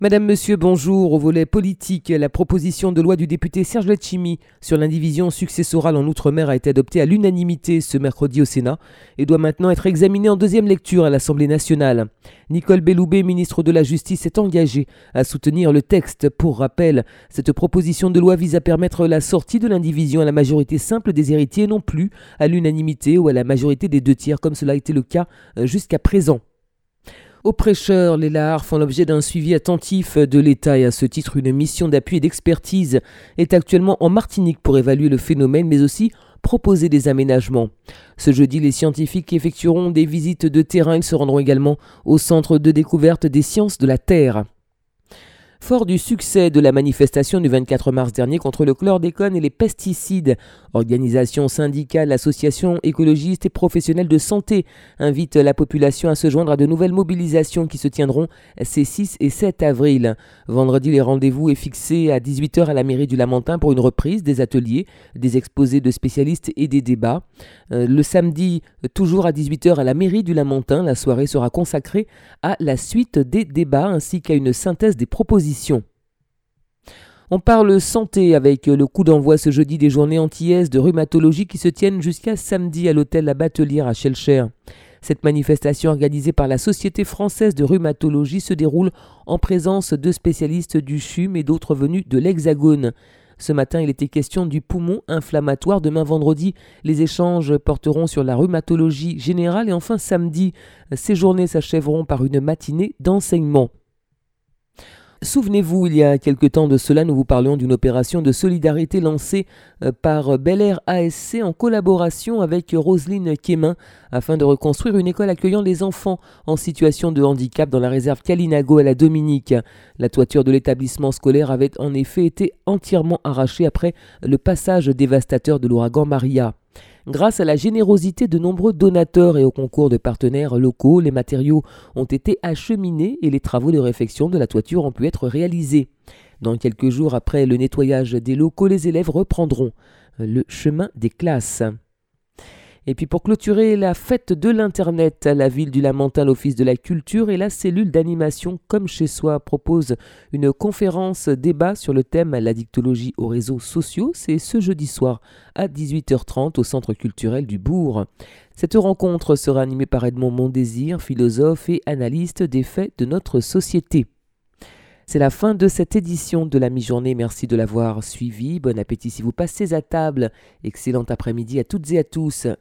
Madame, Monsieur, bonjour. Au volet politique, la proposition de loi du député Serge Letchimy sur l'indivision successorale en Outre-mer a été adoptée à l'unanimité ce mercredi au Sénat et doit maintenant être examinée en deuxième lecture à l'Assemblée nationale. Nicole Belloubet, ministre de la Justice, est engagée à soutenir le texte. Pour rappel, cette proposition de loi vise à permettre la sortie de l'indivision à la majorité simple des héritiers, non plus à l'unanimité ou à la majorité des 2/3, comme cela a été le cas jusqu'à présent. Aux prêcheurs, les Lahars font l'objet d'un suivi attentif de l'État et à ce titre, une mission d'appui et d'expertise est actuellement en Martinique pour évaluer le phénomène, mais aussi proposer des aménagements. Ce jeudi, les scientifiques effectueront des visites de terrain. Ils se rendront également au Centre de découverte des sciences de la Terre. Fort du succès de la manifestation du 24 mars dernier contre le chlordécone et les pesticides, organisations syndicales, associations écologistes et professionnels de santé invitent la population à se joindre à de nouvelles mobilisations qui se tiendront ces 6 et 7 avril. Vendredi, les rendez-vous est fixé à 18h à la mairie du Lamentin pour une reprise des ateliers, des exposés de spécialistes et des débats. Le samedi, toujours à 18h à la mairie du Lamentin, la soirée sera consacrée à la suite des débats ainsi qu'à une synthèse des propositions. On parle santé avec le coup d'envoi ce jeudi des journées antillaises de rhumatologie qui se tiennent jusqu'à samedi à l'hôtel La Batelière à Schœlcher. Cette manifestation organisée par la Société française de rhumatologie se déroule en présence de spécialistes du CHUM et d'autres venus de l'Hexagone. Ce matin, il était question du poumon inflammatoire. Demain, vendredi, les échanges porteront sur la rhumatologie générale. Et enfin, samedi, ces journées s'achèveront par une matinée d'enseignement. Souvenez-vous, il y a quelque temps de cela, nous vous parlions d'une opération de solidarité lancée par Bel Air ASC en collaboration avec Roselyne Quémin afin de reconstruire une école accueillant les enfants en situation de handicap dans la réserve Kalinago à la Dominique. La toiture de l'établissement scolaire avait en effet été entièrement arrachée après le passage dévastateur de l'ouragan Maria. Grâce à la générosité de nombreux donateurs et au concours de partenaires locaux, les matériaux ont été acheminés et les travaux de réfection de la toiture ont pu être réalisés. Dans quelques jours après le nettoyage des locaux, les élèves reprendront le chemin des classes. Et puis pour clôturer la fête de l'Internet, la ville du Lamentin, l'Office de la culture et la cellule d'animation Comme chez soi propose une conférence débat sur le thème la dictologie aux réseaux sociaux. C'est ce jeudi soir à 18h30 au Centre culturel du Bourg. Cette rencontre sera animée par Edmond Mondésir, philosophe et analyste des faits de notre société. C'est la fin de cette édition de la mi-journée. Merci de l'avoir suivi. Bon appétit si vous passez à table. Excellent après-midi à toutes et à tous.